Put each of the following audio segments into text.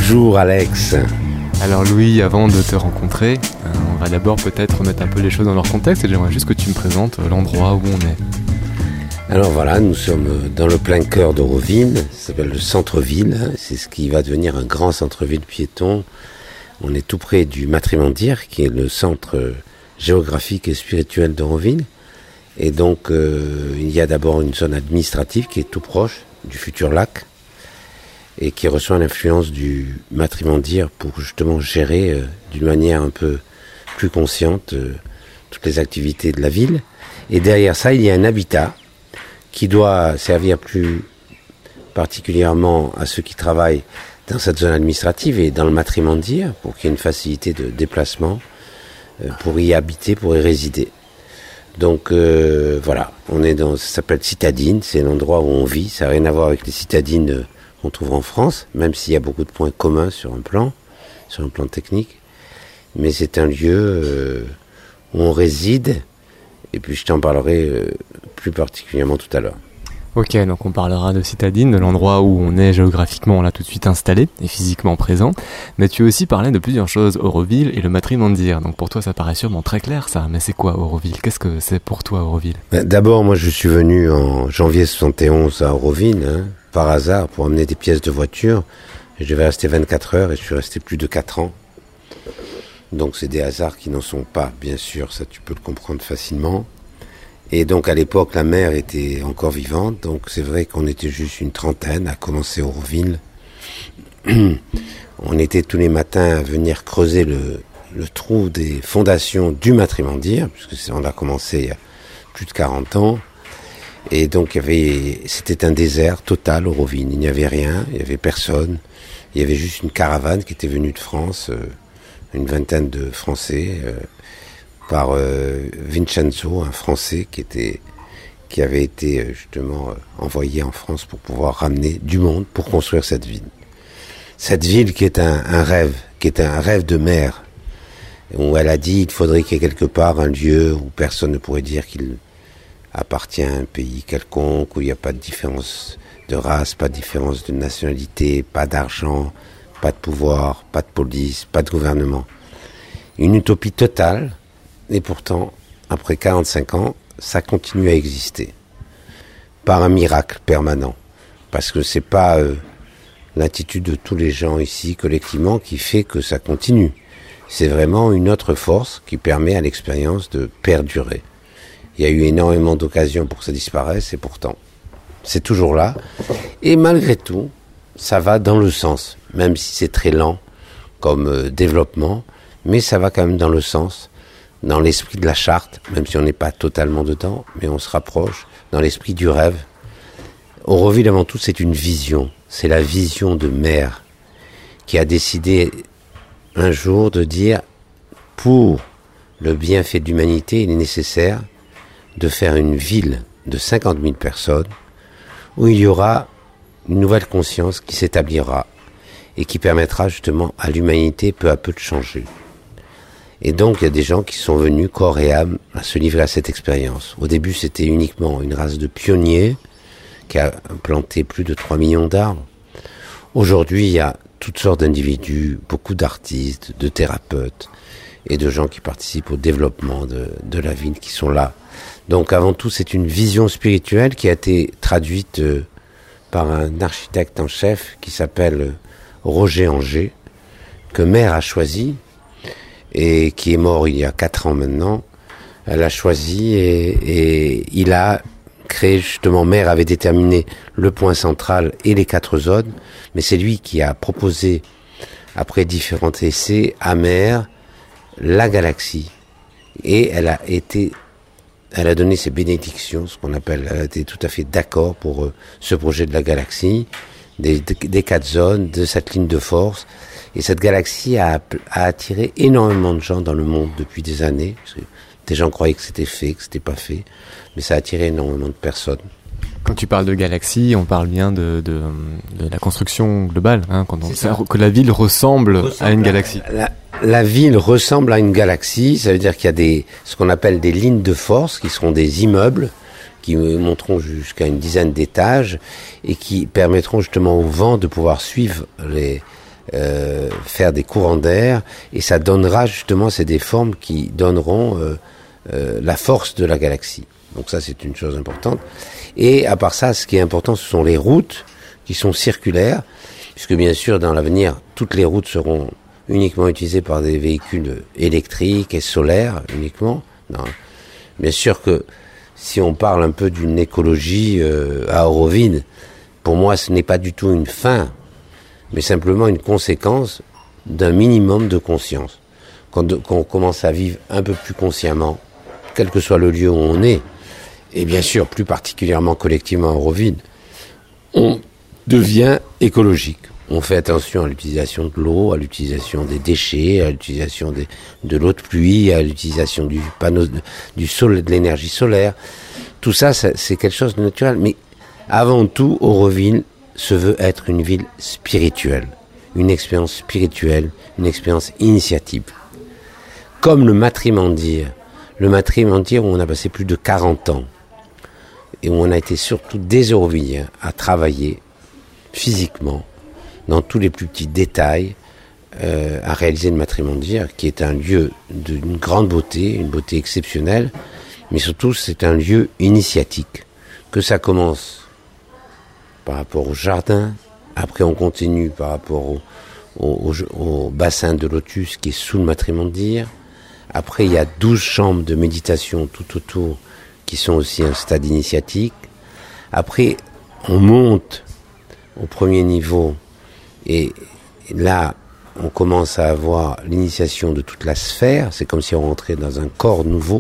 Bonjour Alex. Alors Louis, avant de te rencontrer, on va d'abord peut-être remettre un peu les choses dans leur contexte et j'aimerais juste que tu me présentes l'endroit où on est. Alors voilà, nous sommes dans le plein cœur d'Auroville, ça s'appelle le centre-ville, c'est ce qui va devenir un grand centre-ville piéton. On est tout près du Matrimandir, qui est le centre géographique et spirituel d'Auroville. Et donc il y a d'abord une zone administrative qui est tout proche du futur lac et qui reçoit l'influence du Matrimandir pour justement gérer d'une manière un peu plus consciente toutes les activités de la ville. Et derrière ça, il y a un habitat qui doit servir plus particulièrement à ceux qui travaillent dans cette zone administrative et dans le Matrimandir pour qu'il y ait une facilité de déplacement pour y habiter, pour y résider. Donc voilà, on est dans, ça s'appelle Citadine, c'est l'endroit où on vit, ça n'a rien à voir avec les citadines qu'on trouve en France, même s'il y a beaucoup de points communs sur un plan technique, mais c'est un lieu où on réside, et puis je t'en parlerai plus particulièrement tout à l'heure. Ok, donc on parlera de Citadine, de l'endroit où on est géographiquement là tout de suite installé et physiquement présent, mais tu as aussi parlé de plusieurs choses, Auroville et le Matrimandir, donc pour toi ça paraît sûrement très clair ça, mais c'est quoi Auroville? Qu'est-ce que c'est pour toi Auroville? D'abord, moi je suis venu en janvier 71 à Auroville, par hasard, pour amener des pièces de voiture, et je devais rester 24 heures et je suis resté plus de 4 ans. Donc c'est des hasards qui n'en sont pas, bien sûr, ça tu peux le comprendre facilement. Et donc à l'époque, la mère était encore vivante, donc c'est vrai qu'on était juste une trentaine à commencer Auroville. On était tous les matins à venir creuser le trou des fondations du Matrimandir, puisque on a commencé il y a plus de 40 ans. Et donc c'était un désert total Auroville, il n'y avait rien, il n'y avait personne. Il y avait juste une caravane qui était venue de France, une vingtaine de Français, par Vincenzo, un Français qui avait été justement envoyé en France pour pouvoir ramener du monde pour construire cette ville. Cette ville qui est un rêve, qui est un rêve de mère, où elle a dit il faudrait qu'il y ait quelque part un lieu où personne ne pourrait dire qu'il appartient à un pays quelconque, où il n'y a pas de différence de race, pas de différence de nationalité, pas d'argent, pas de pouvoir, pas de police, pas de gouvernement. Une utopie totale. Et pourtant, après 45 ans, ça continue à exister. Par un miracle permanent. Parce que c'est pas l'attitude de tous les gens ici, collectivement, qui fait que ça continue. C'est vraiment une autre force qui permet à l'expérience de perdurer. Il y a eu énormément d'occasions pour que ça disparaisse, et pourtant, c'est toujours là. Et malgré tout, ça va dans le sens, même si c'est très lent comme développement, mais ça va quand même dans le sens, dans l'esprit de la charte, même si on n'est pas totalement dedans, mais on se rapproche, dans l'esprit du rêve. Auroville, avant tout, c'est une vision. C'est la vision de mère qui a décidé un jour de dire, pour le bienfait de l'humanité, il est nécessaire de faire une ville de 50 000 personnes où il y aura une nouvelle conscience qui s'établira et qui permettra justement à l'humanité peu à peu de changer. Et donc, il y a des gens qui sont venus corps et âme à se livrer à cette expérience. Au début, c'était uniquement une race de pionniers qui a planté plus de 3 millions d'arbres. Aujourd'hui, il y a toutes sortes d'individus, beaucoup d'artistes, de thérapeutes et de gens qui participent au développement de la ville qui sont là. Donc, avant tout, c'est une vision spirituelle qui a été traduite par un architecte en chef qui s'appelle Roger Anger, que Mère a choisi, et qui est mort il y a 4 ans maintenant. Elle a choisi et il a créé justement, Mère avait déterminé le point central et les 4 zones, mais c'est lui qui a proposé, après différents essais, à Mère la galaxie. Et elle a donné ses bénédictions, ce qu'on appelle, elle a été tout à fait d'accord pour ce projet de la galaxie, des 4 zones, de cette ligne de force. Et cette galaxie a attiré énormément de gens dans le monde depuis des années. Parce que des gens croyaient que c'était fait, que c'était pas fait. Mais ça a attiré énormément de personnes. Quand tu parles de galaxie, on parle bien de la construction globale, que la ville ressemble à une galaxie. La ville ressemble à une galaxie, ça veut dire qu'il y a ce qu'on appelle des lignes de force, qui seront des immeubles, qui monteront jusqu'à une dizaine d'étages, et qui permettront justement au vent de pouvoir suivre faire des courants d'air, et ça donnera justement, c'est des formes qui donneront la force de la galaxie. Donc ça, c'est une chose importante. Et à part ça, ce qui est important, ce sont les routes qui sont circulaires, puisque bien sûr, dans l'avenir, toutes les routes seront uniquement utilisées par des véhicules électriques et solaires uniquement. Non. Bien sûr que si on parle un peu d'une écologie à Auroville, pour moi, ce n'est pas du tout une fin, mais simplement une conséquence d'un minimum de conscience. Quand on commence à vivre un peu plus consciemment, quel que soit le lieu où on est, et bien sûr plus particulièrement collectivement à Auroville, on devient écologique. On fait attention à l'utilisation de l'eau, à l'utilisation des déchets, à l'utilisation de l'eau de pluie, à l'utilisation du panneau, du sol, de l'énergie solaire. Tout ça, c'est quelque chose de naturel. Mais avant tout, Auroville se veut être une ville spirituelle, une expérience spirituelle, une expérience initiative. Comme le Matrimandir où on a passé plus de 40 ans, et où on a été surtout des Aurovilliens à travailler physiquement, dans tous les plus petits détails, à réaliser le Matrimandir, qui est un lieu d'une grande beauté, une beauté exceptionnelle, mais surtout c'est un lieu initiatique. Que ça commence par rapport au jardin, après on continue par rapport au bassin de lotus qui est sous le Matrimandir. Après il y a 12 chambres de méditation tout autour qui sont aussi un stade initiatique. Après on monte au premier niveau et là on commence à avoir l'initiation de toute la sphère, c'est comme si on rentrait dans un corps nouveau.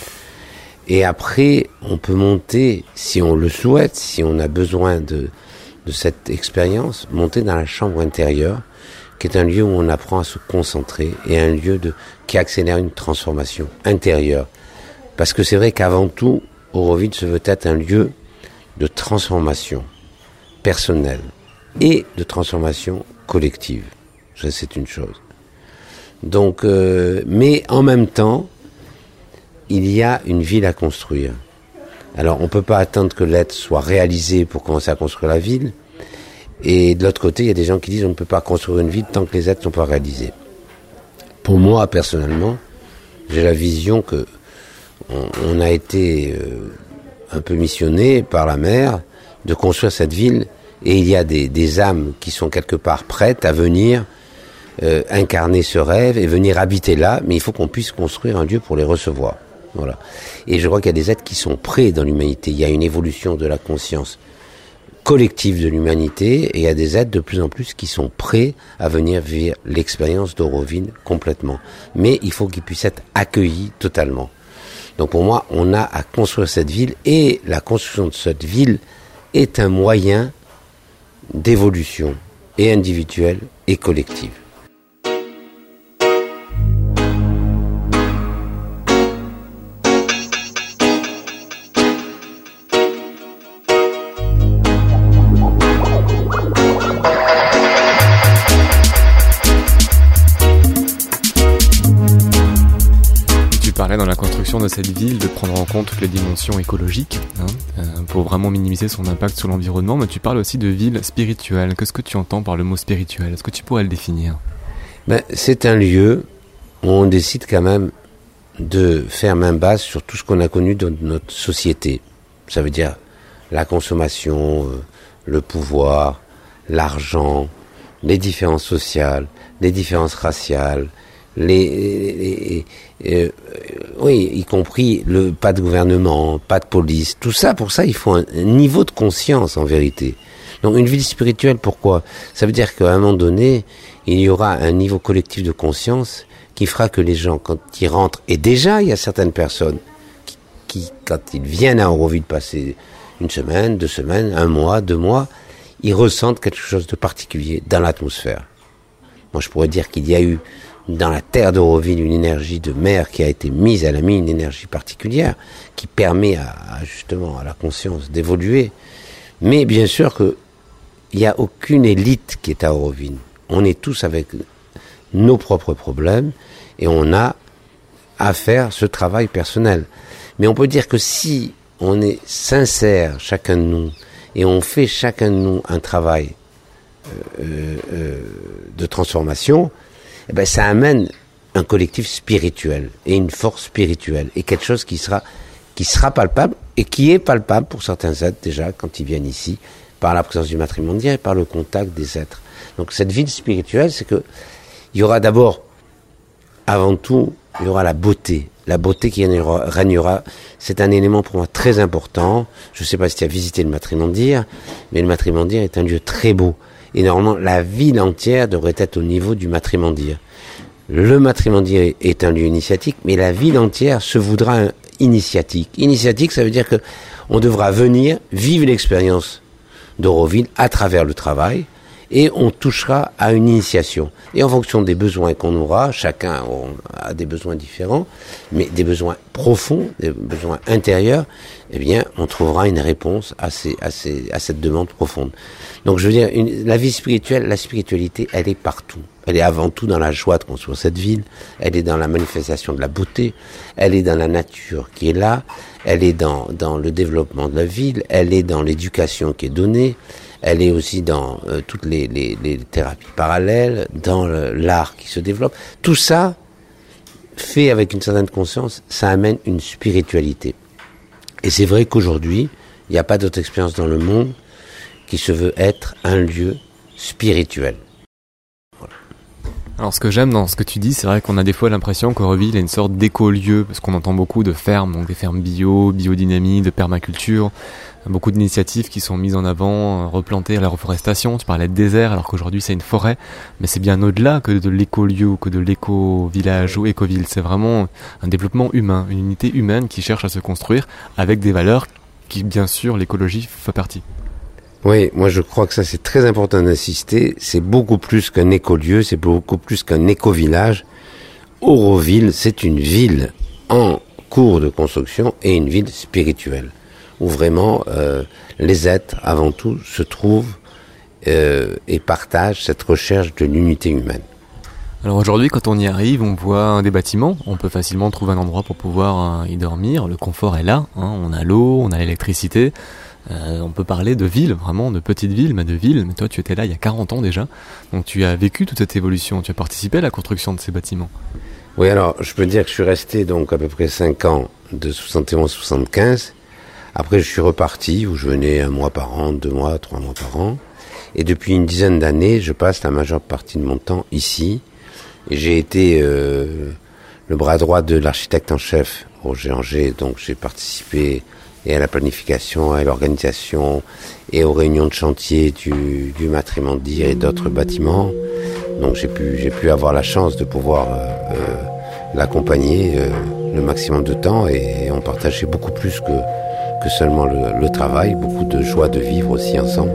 Et après, on peut monter, si on le souhaite, si on a besoin de cette expérience, monter dans la chambre intérieure, qui est un lieu où on apprend à se concentrer, et un lieu qui accélère une transformation intérieure. Parce que c'est vrai qu'avant tout, Auroville se veut être un lieu de transformation personnelle et de transformation collective. Ça, c'est une chose. Donc, mais en même temps, il y a une ville à construire. Alors, on ne peut pas attendre que l'être soit réalisé pour commencer à construire la ville. Et de l'autre côté, il y a des gens qui disent on ne peut pas construire une ville tant que les êtres ne sont pas réalisés. Pour moi, personnellement, j'ai la vision que on a été un peu missionné par la mer de construire cette ville, et il y a des âmes qui sont quelque part prêtes à venir incarner ce rêve et venir habiter là, mais il faut qu'on puisse construire un lieu pour les recevoir. Voilà. Et je crois qu'il y a des êtres qui sont prêts dans l'humanité. Il y a une évolution de la conscience collective de l'humanité, et il y a des êtres de plus en plus qui sont prêts à venir vivre l'expérience d'Auroville complètement. Mais il faut qu'ils puissent être accueillis totalement. Donc pour moi, on a à construire cette ville, et la construction de cette ville est un moyen d'évolution, et individuelle et collective. Dans la construction de cette ville, de prendre en compte toutes les dimensions écologiques, pour vraiment minimiser son impact sur l'environnement, mais tu parles aussi de ville spirituelle. Qu'est-ce que tu entends par le mot spirituel ? Est-ce que tu pourrais le définir ? C'est un lieu où on décide quand même de faire main basse sur tout ce qu'on a connu dans notre société. Ça veut dire la consommation, le pouvoir, l'argent, les différences sociales, les différences raciales, oui, y compris pas de gouvernement, pas de police, tout ça. Pour ça, il faut un niveau de conscience en vérité. Donc une ville spirituelle, pourquoi ? Ça veut dire qu'à un moment donné, il y aura un niveau collectif de conscience qui fera que les gens, quand ils rentrent, et déjà il y a certaines personnes qui quand ils viennent à Auroville passer une semaine, 2 semaines, 1 mois, 2 mois, ils ressentent quelque chose de particulier dans l'atmosphère. Moi je pourrais dire qu'il y a eu dans la terre d'Auroville une énergie de mer qui a été mise, elle a mis une énergie particulière qui permet justement à la conscience d'évoluer. Mais bien sûr que il n'y a aucune élite qui est à Auroville. On est tous avec nos propres problèmes et on a à faire ce travail personnel. Mais on peut dire que si on est sincère chacun de nous et on fait chacun de nous un travail de transformation, eh ben, ça amène un collectif spirituel et une force spirituelle et quelque chose qui sera palpable et qui est palpable pour certains êtres déjà quand ils viennent ici par la présence du matrimondial et par le contact des êtres. Donc cette ville spirituelle, c'est que il y aura d'abord, avant tout, il y aura la beauté qui régnera. C'est un élément pour moi très important. Je ne sais pas si tu as visité le matrimondial, mais le matrimondial est un lieu très beau. Et normalement, la ville entière devrait être au niveau du matrimondial. Le matrimondial est un lieu initiatique, mais la ville entière se voudra initiatique. Initiatique, ça veut dire que on devra venir vivre l'expérience d'Auroville à travers le travail, et on touchera à une initiation. Et en fonction des besoins qu'on aura, chacun a des besoins différents, mais des besoins profonds, des besoins intérieurs, eh bien, on trouvera une réponse à cette demande profonde. Donc, je veux dire, la vie spirituelle, la spiritualité, elle est partout. Elle est avant tout dans la joie de construire cette ville, elle est dans la manifestation de la beauté, elle est dans la nature qui est là, elle est dans le développement de la ville, elle est dans l'éducation qui est donnée, elle est aussi dans toutes les thérapies parallèles, dans l'art qui se développe. Tout ça, fait avec une certaine conscience, ça amène une spiritualité. Et c'est vrai qu'aujourd'hui, il n'y a pas d'autre expérience dans le monde qui se veut être un lieu spirituel. Voilà. Alors ce que j'aime dans ce que tu dis, c'est vrai qu'on a des fois l'impression qu'Auroville est une sorte d'écolieu, parce qu'on entend beaucoup de fermes, donc des fermes bio, biodynamie, de permaculture, beaucoup d'initiatives qui sont mises en avant, replantées à la reforestation. Tu parlais de désert alors qu'aujourd'hui c'est une forêt, mais c'est bien au-delà que de l'écolieu, que de l'éco-village ou écoville. C'est vraiment un développement humain, une unité humaine qui cherche à se construire avec des valeurs qui, bien sûr, l'écologie fait partie. Oui, moi je crois que ça c'est très important d'insister, c'est beaucoup plus qu'un écolieu, c'est beaucoup plus qu'un éco-village. Auroville, c'est une ville en cours de construction et une ville spirituelle, où vraiment les êtres, avant tout, se trouvent et partagent cette recherche de l'unité humaine. Alors aujourd'hui, quand on y arrive, on voit des bâtiments, on peut facilement trouver un endroit pour pouvoir y dormir, le confort est là, hein, on a l'eau, on a l'électricité. On peut parler de ville, vraiment de petite ville, mais de ville. Mais toi, tu étais là il y a 40 ans déjà. Donc tu as vécu toute cette évolution, tu as participé à la construction de ces bâtiments. Oui, alors je peux dire que je suis resté donc à peu près 5 ans, de 71-75. Après, je suis reparti, où je venais 1 mois par an, 2 mois, 3 mois par an. Et depuis une dizaine d'années, je passe la majeure partie de mon temps ici. Et j'ai été le bras droit de l'architecte en chef, Roger Anger. Donc j'ai participé et à la planification, à l'organisation et aux réunions de chantier du matrimondial et d'autres bâtiments. Donc j'ai pu avoir la chance de pouvoir l'accompagner le maximum de temps, et on partageait beaucoup plus que seulement le travail, beaucoup de joie de vivre aussi ensemble.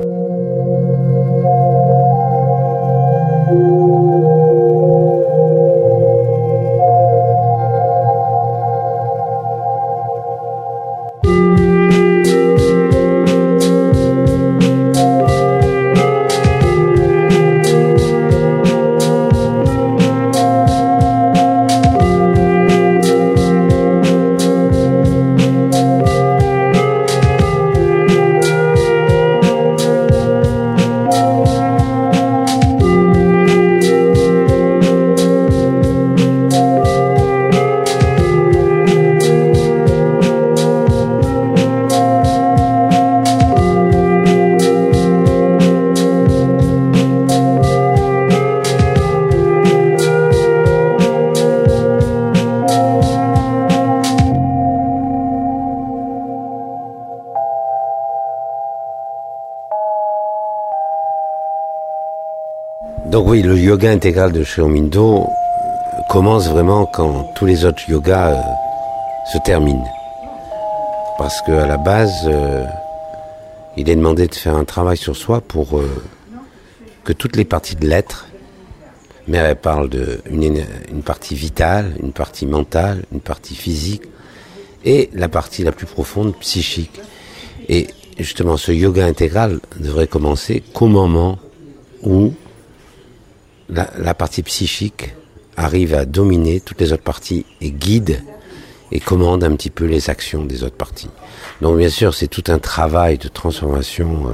Donc oui, le yoga intégral de Sri Aurobindo commence vraiment quand tous les autres yogas se terminent. Parce qu'à la base, il est demandé de faire un travail sur soi pour que toutes les parties de l'être, mais elle parle d'une partie vitale, une partie mentale, une partie physique, et la partie la plus profonde, psychique. Et justement, ce yoga intégral devrait commencer qu'au moment où la partie psychique arrive à dominer toutes les autres parties et guide et commande un petit peu les actions des autres parties. Donc bien sûr, c'est tout un travail de transformation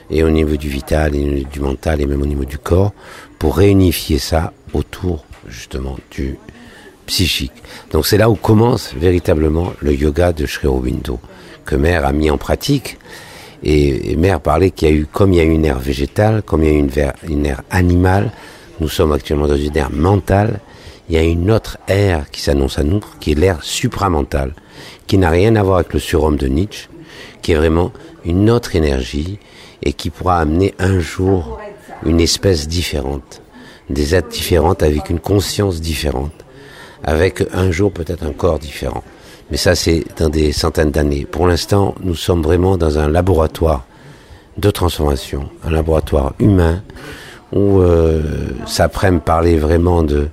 et au niveau du vital, et du mental, et même au niveau du corps, pour réunifier ça autour, justement, du psychique. Donc c'est là où commence véritablement le yoga de Sri Aurobindo, que Mère a mis en pratique. Et Mère parlait qu'il y a eu, comme il y a eu une ère végétale, comme il y a eu une ère animale, nous sommes actuellement dans une ère mentale, il y a une autre ère qui s'annonce à nous, qui est l'ère supramentale, qui n'a rien à voir avec le surhomme de Nietzsche, qui est vraiment une autre énergie et qui pourra amener un jour une espèce différente, des êtres différentes avec une conscience différente, avec un jour peut-être un corps différent. Mais ça, c'est dans des centaines d'années. Pour l'instant, nous sommes vraiment dans un laboratoire de transformation, un laboratoire humain où s'apprennent parler vraiment de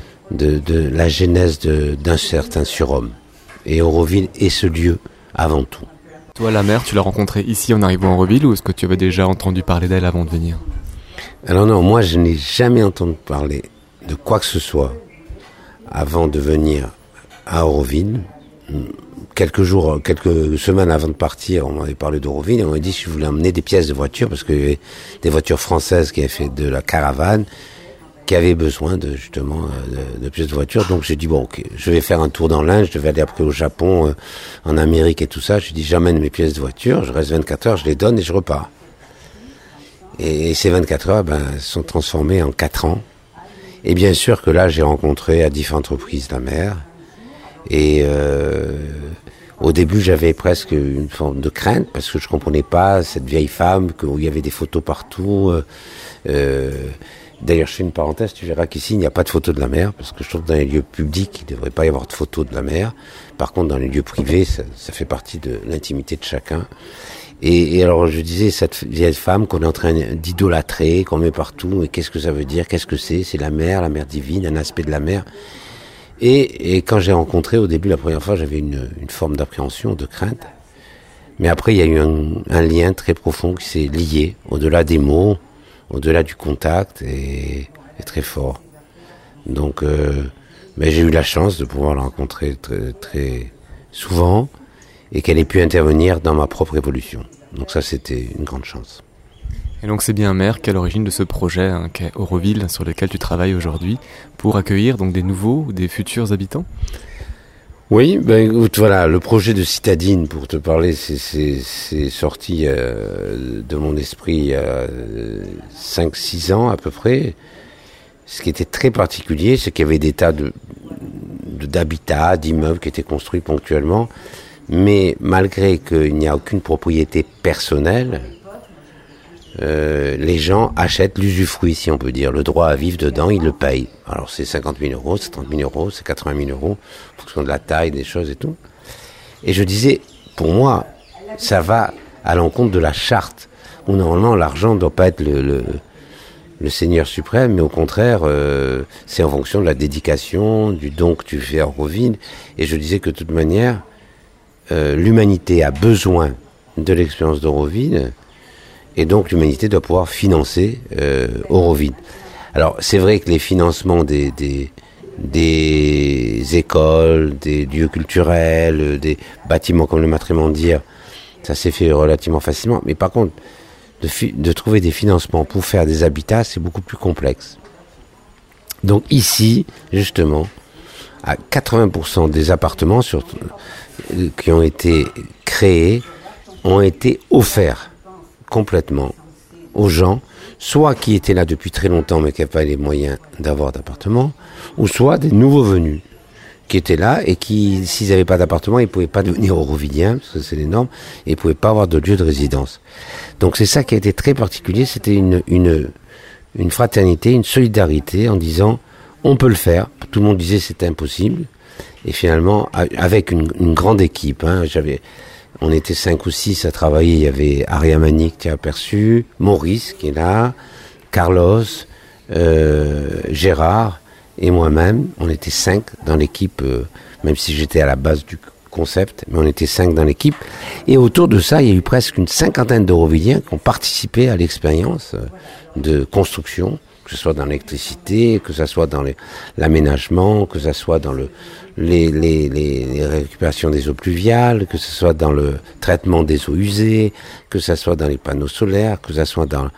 la genèse d'un certain surhomme. Et Auroville est ce lieu avant tout. Toi, la mère, tu l'as rencontrée ici en arrivant à Auroville ou est-ce que tu avais déjà entendu parler d'elle avant de venir? Alors non, moi je n'ai jamais entendu parler de quoi que ce soit avant de venir à Auroville. Quelques semaines avant de partir, on m'avait parlé d'Auroville et on m'a dit si je voulais emmener des pièces de voiture parce qu'il y avait des voitures françaises qui avaient fait de la caravane qui avaient besoin de pièces de voiture. Donc j'ai dit bon ok, je vais faire un tour dans l'Inde, je devais aller après au Japon, en Amérique et tout ça. J'ai dit j'amène mes pièces de voiture, je reste 24 heures, je les donne et je repars. Et ces 24 heures sont transformées en 4 ans. Et bien sûr que là j'ai rencontré à différentes reprises la mère. Et au début, j'avais presque une forme de crainte parce que je comprenais pas cette vieille femme où il y avait des photos partout. D'ailleurs, je fais une parenthèse, tu verras qu'ici, il n'y a pas de photos de la mer parce que je trouve que dans les lieux publics, il ne devrait pas y avoir de photos de la mer. Par contre, dans les lieux privés, ça fait partie de l'intimité de chacun. Et alors, je disais, cette vieille femme qu'on est en train d'idolâtrer, qu'on met partout, et qu'est-ce que ça veut dire? Qu'est-ce que c'est? C'est la mer divine, un aspect de la mer. Et quand j'ai rencontré au début la première fois, j'avais une forme d'appréhension, de crainte. Mais après, il y a eu un lien très profond qui s'est lié, au-delà des mots, au-delà du contact, et très fort. Donc, mais j'ai eu la chance de pouvoir la rencontrer très, très souvent et qu'elle ait pu intervenir dans ma propre évolution. Donc ça, c'était une grande chance. Et donc c'est bien Mère qui est à l'origine de ce projet qu'est Auroville, sur lequel tu travailles aujourd'hui, pour accueillir donc des nouveaux ou des futurs habitants? Oui, écoute, voilà, le projet de citadine, pour te parler, c'est sorti de mon esprit il y a 5-6 ans à peu près. Ce qui était très particulier, c'est qu'il y avait des tas d'habitats, d'immeubles qui étaient construits ponctuellement, mais malgré qu'il n'y a aucune propriété personnelle, les gens achètent l'usufruit, si on peut dire, le droit à vivre dedans, ils le payent. Alors c'est 50 000 euros, c'est 30 000 euros, c'est 80 000 euros, en fonction de la taille des choses et tout. Et je disais, pour moi, ça va à l'encontre de la charte, où normalement l'argent ne doit pas être le Seigneur suprême, mais au contraire, c'est en fonction de la dédication, du don que tu fais à Auroville. Et je disais que de toute manière, l'humanité a besoin de l'expérience d'Auroville, et donc l'humanité doit pouvoir financer Auroville. Alors c'est vrai que les financements des écoles, des lieux culturels, des bâtiments comme le Matrimondier, ça s'est fait relativement facilement. Mais par contre, de trouver des financements pour faire des habitats, c'est beaucoup plus complexe. Donc ici, justement, à 80% des appartements qui ont été créés ont été offerts complètement aux gens, soit qui étaient là depuis très longtemps mais qui n'avaient pas les moyens d'avoir d'appartement, ou soit des nouveaux venus qui étaient là et qui, s'ils n'avaient pas d'appartement, ils ne pouvaient pas devenir aurovilliens, parce que c'est les normes, et ils ne pouvaient pas avoir de lieu de résidence. Donc c'est ça qui a été très particulier, c'était une fraternité, une solidarité en disant on peut le faire. Tout le monde disait c'était impossible, et finalement avec une grande équipe, on était 5 ou 6 à travailler. Il y avait Aria Manik qui a aperçu, Maurice qui est là, Carlos, Gérard et moi-même. On était 5 dans l'équipe, même si j'étais à la base du concept, mais on était 5 dans l'équipe. Et autour de ça, il y a eu presque une 50aine d'Aurovilliens qui ont participé à l'expérience de construction que ce soit dans l'électricité, que ce soit dans l'aménagement, que ce soit dans les récupérations des eaux pluviales, que ce soit dans le traitement des eaux usées, que ce soit dans les panneaux solaires, que ce soit dans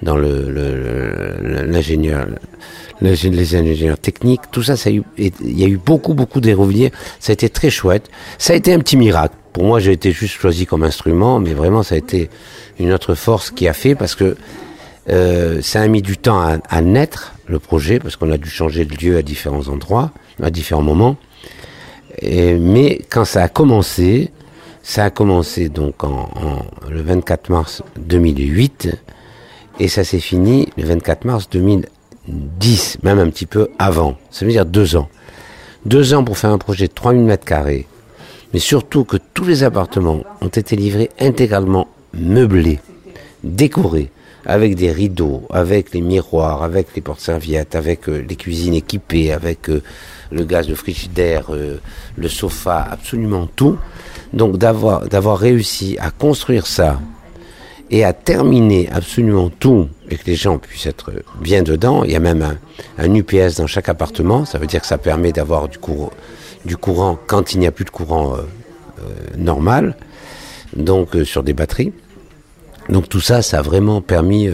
les ingénieurs techniques, tout ça, il y a eu beaucoup d'Hérovilliers. Ça a été très chouette. Ça a été un petit miracle. Pour moi, j'ai été juste choisi comme instrument, mais vraiment, ça a été une autre force qui a fait, parce que ça a mis du temps à naître, le projet, parce qu'on a dû changer de lieu à différents endroits, à différents moments. Mais quand ça a commencé donc le 24 mars 2008, et ça s'est fini le 24 mars 2010, même un petit peu avant. Ça veut dire 2 ans. 2 ans pour faire un projet de 3000 mètres carrés, mais surtout que tous les appartements ont été livrés intégralement meublés, décorés, avec des rideaux, avec les miroirs, avec les porte-serviettes, avec les cuisines équipées, avec le gaz de frigidaire, le sofa, absolument tout. Donc d'avoir réussi à construire ça et à terminer absolument tout, et que les gens puissent être bien dedans. Il y a même un UPS dans chaque appartement, ça veut dire que ça permet d'avoir du courant quand il n'y a plus de courant normal, donc sur des batteries. Donc tout ça, ça a vraiment permis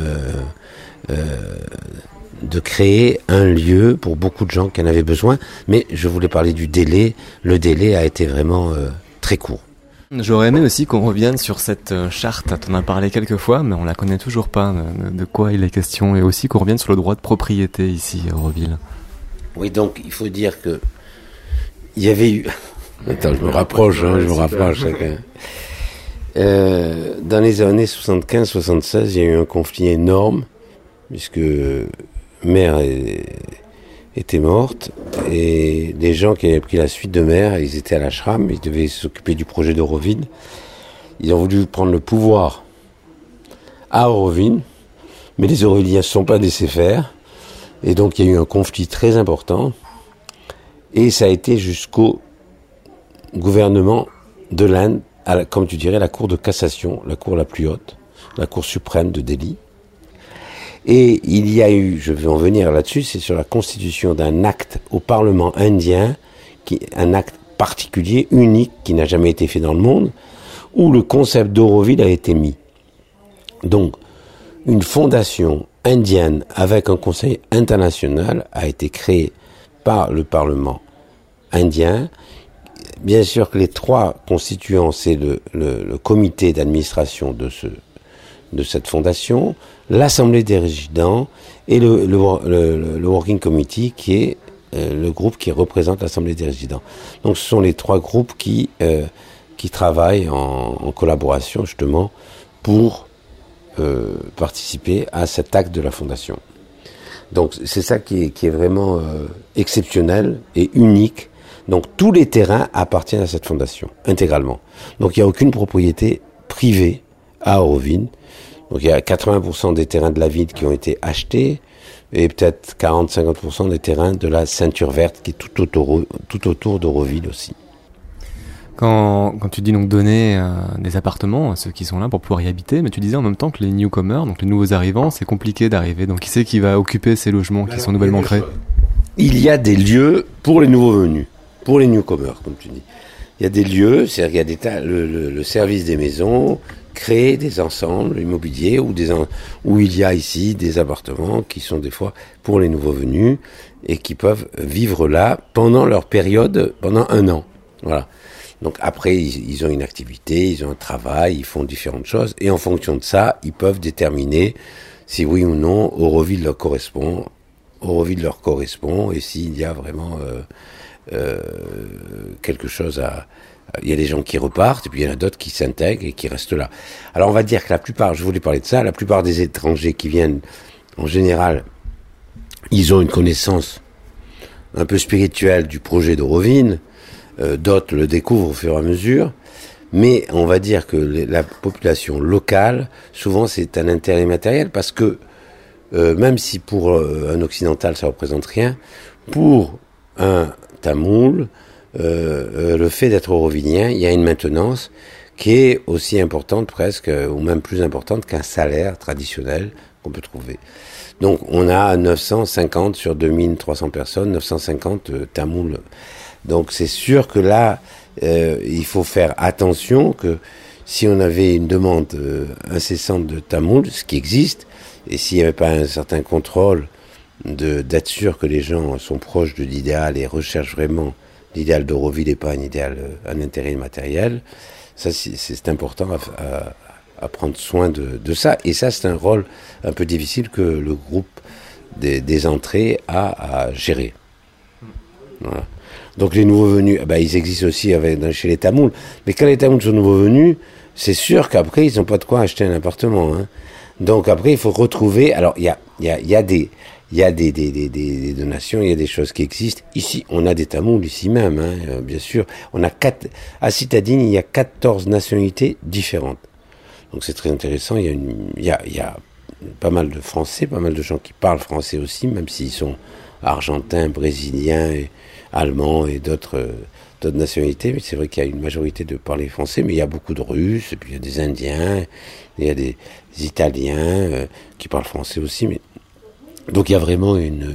de créer un lieu pour beaucoup de gens qui en avaient besoin. Mais je voulais parler du délai. Le délai a été vraiment très court. J'aurais aimé aussi qu'on revienne sur cette charte. T'en as parlé quelques fois, mais on la connaît toujours pas de quoi il est question. Et aussi qu'on revienne sur le droit de propriété ici à Auroville. Oui, donc il faut dire que il y avait eu... Attends, je me rapproche. Dans les années 75-76, il y a eu un conflit énorme, puisque Mère était morte, et les gens qui avaient pris la suite de Mère, ils étaient à l'ashram, ils devaient s'occuper du projet d'Auroville. Ils ont voulu prendre le pouvoir à Auroville, mais les Aurovilliens ne se sont pas laissés faire, et donc il y a eu un conflit très important, et ça a été jusqu'au gouvernement de l'Inde, comme tu dirais, la cour de cassation, la cour la plus haute, la cour suprême de Delhi. Et il y a eu, je vais en venir là-dessus, c'est sur la constitution d'un acte au Parlement indien, un acte particulier, unique, qui n'a jamais été fait dans le monde, où le concept d'Auroville a été mis. Donc, une fondation indienne avec un conseil international a été créée par le Parlement indien. Bien sûr que les 3 constituants, c'est le comité d'administration de cette fondation, l'Assemblée des résidents et le Working Committee, qui est le groupe qui représente l'Assemblée des résidents. Donc ce sont les 3 groupes qui travaillent en collaboration justement pour participer à cet acte de la fondation. Donc c'est ça qui est vraiment exceptionnel et unique. Donc tous les terrains appartiennent à cette fondation, intégralement. Donc il n'y a aucune propriété privée à Auroville. Donc il y a 80% des terrains de la ville qui ont été achetés, et peut-être 40-50% des terrains de la ceinture verte qui est tout autour d'Auroville aussi. Quand tu dis donc donner des appartements à ceux qui sont là pour pouvoir y habiter, mais tu disais en même temps que les newcomers, donc les nouveaux arrivants, c'est compliqué d'arriver. Donc qui c'est qui va occuper ces logements qui sont nouvellement créés ? Il y a des lieux pour les nouveaux venus. Pour les newcomers, comme tu dis. Il y a des lieux, c'est-à-dire qu'il y a le service des maisons crée des ensembles immobiliers où il y a ici des appartements qui sont des fois pour les nouveaux venus et qui peuvent vivre là pendant leur période, pendant 1 an. Voilà. Donc après, ils ont une activité, ils ont un travail, ils font différentes choses et en fonction de ça, ils peuvent déterminer si oui ou non Auroville leur correspond et s'il y a vraiment quelque chose il y a des gens qui repartent et puis il y en a d'autres qui s'intègrent et qui restent là. Alors on va dire que je voulais parler de ça, la plupart des étrangers qui viennent, en général, ils ont une connaissance un peu spirituelle du projet d'Auroville, d'autres le découvrent au fur et à mesure, mais on va dire que la population locale, souvent c'est un intérêt matériel parce que même si pour un occidental ça représente rien, pour un tamoul, le fait d'être aurovillien, il y a une maintenance qui est aussi importante presque, ou même plus importante qu'un salaire traditionnel qu'on peut trouver. Donc on a 950 sur 2300 personnes, 950 tamouls. Donc c'est sûr que là, il faut faire attention que si on avait une demande incessante de tamoul, ce qui existe, et s'il n'y avait pas un certain contrôle d'être sûr que les gens sont proches de l'idéal et recherchent vraiment l'idéal d'Auroville et pas un intérêt matériel, ça c'est important à prendre soin de ça. Et ça c'est un rôle un peu difficile que le groupe des entrées a à gérer. Voilà. Donc les nouveaux venus, ils existent aussi chez les Tamouls. Mais quand les Tamouls sont nouveaux venus, c'est sûr qu'après ils n'ont pas de quoi acheter un appartement. Hein. Donc après il faut retrouver. Alors il y a des donations, il y a des choses qui existent. Ici, on a des Tamouls ici même, hein, bien sûr. On a à Citadine, il y a 14 nationalités différentes. Donc c'est très intéressant. Il y a pas mal de Français, pas mal de gens qui parlent français aussi, même s'ils sont argentins, brésiliens, allemands et d'autres nationalités. Mais c'est vrai qu'il y a une majorité de parler français, mais il y a beaucoup de Russes, et puis il y a des Indiens, il y a des Italiens qui parlent français aussi. Mais donc il y a vraiment une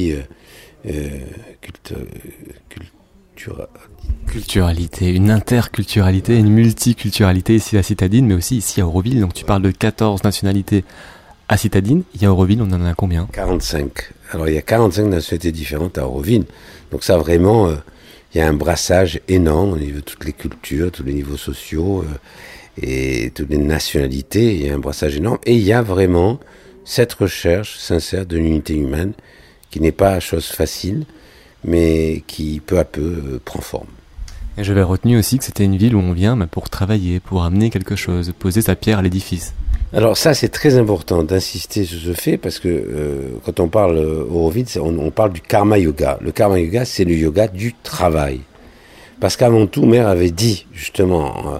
culturalité, une interculturalité, une multiculturalité ici à Citadine, mais aussi ici à Auroville. Donc tu parles de 14 nationalités à Citadine. Il y a Auroville, on en a combien ? 45. Alors il y a 45 nationalités différentes à Auroville. Donc ça vraiment, il y a un brassage énorme au niveau de toutes les cultures, tous les niveaux sociaux et toutes les nationalités. Il y a un brassage énorme et il y a vraiment cette recherche sincère de l'unité humaine qui n'est pas chose facile, mais qui peu à peu prend forme. Et j'avais retenu aussi que c'était une ville où on vient pour travailler, pour amener quelque chose, poser sa pierre à l'édifice. Alors ça, c'est très important d'insister sur ce fait, parce que quand on parle Auroville, on parle du karma yoga. Le karma yoga, c'est le yoga du travail. Parce qu'avant tout, Mère avait dit, justement,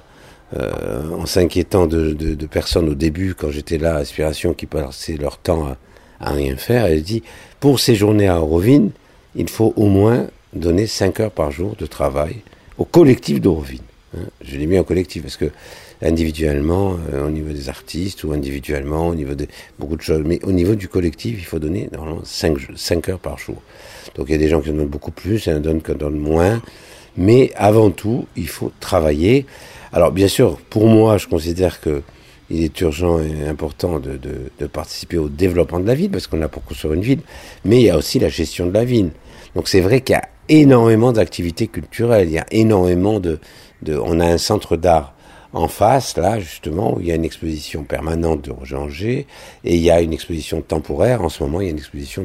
en s'inquiétant de personnes au début, quand j'étais là, Aspiration, qui passaient leur temps à rien faire, elle dit, pour séjourner à Auroville, il faut au moins donner 5 heures par jour de travail au collectif d'Auroville. Hein. Je l'ai mis en collectif parce que individuellement, au niveau des artistes ou individuellement, au niveau de beaucoup de choses, mais au niveau du collectif, il faut donner normalement 5 heures par jour. Donc il y a des gens qui en donnent beaucoup plus, il y en a d'autres qui en donnent moins, mais avant tout, il faut travailler. Alors bien sûr, pour moi, je considère que il est urgent et important de participer au développement de la ville, parce qu'on a pour construire une ville, mais il y a aussi la gestion de la ville. Donc c'est vrai qu'il y a énormément d'activités culturelles, il y a énormément on a un centre d'art en face, là, justement, où il y a une exposition permanente de Roger Anger, et il y a une exposition temporaire. En ce moment, il y a une exposition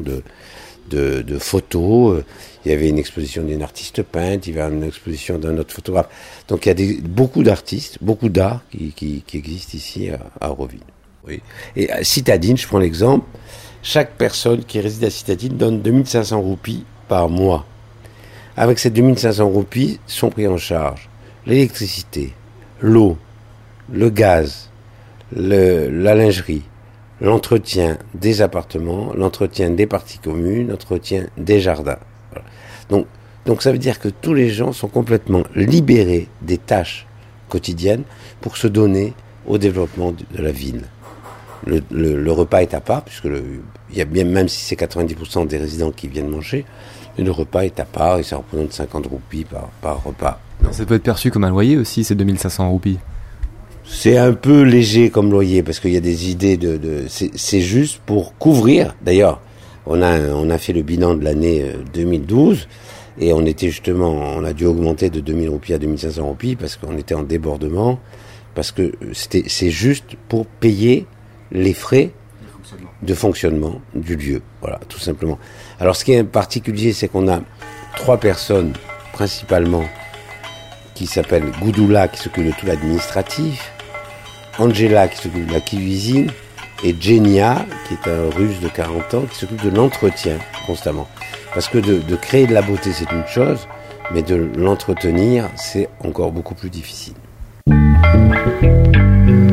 de photos. Il y avait une exposition d'une artiste peinte, il y avait une exposition d'un autre photographe. Donc, il y a beaucoup d'artistes, beaucoup d'art qui existent ici à Auroville. Oui. Et à Citadine, je prends l'exemple, chaque personne qui réside à Citadine donne 2500 roupies par mois. Avec ces 2500 roupies, sont pris en charge l'électricité, l'eau, le gaz, la lingerie, l'entretien des appartements, l'entretien des parties communes, l'entretien des jardins. Voilà. Donc ça veut dire que tous les gens sont complètement libérés des tâches quotidiennes pour se donner au développement de la ville. Le repas est à part, puisque il y a bien, même si c'est 90% des résidents qui viennent manger, le repas est à part et ça représente 50 roupies par repas. Ça peut être perçu comme un loyer aussi, ces 2500 roupies. C'est un peu léger comme loyer, parce qu'il y a des idées c'est juste pour couvrir. D'ailleurs, on a fait le bilan de l'année 2012, et on a dû augmenter de 2000 roupies à 2500 roupies, parce qu'on était en débordement, parce que c'est juste pour payer les frais de fonctionnement du lieu. Voilà, tout simplement. Alors, ce qui est particulier, c'est qu'on a 3 personnes, principalement, qui s'appelle Goudoula, qui s'occupe de tout l'administratif, Angela, qui s'occupe de la cuisine, et Genia, qui est un Russe de 40 ans, qui s'occupe de l'entretien constamment. Parce que de créer de la beauté, c'est une chose, mais de l'entretenir, c'est encore beaucoup plus difficile.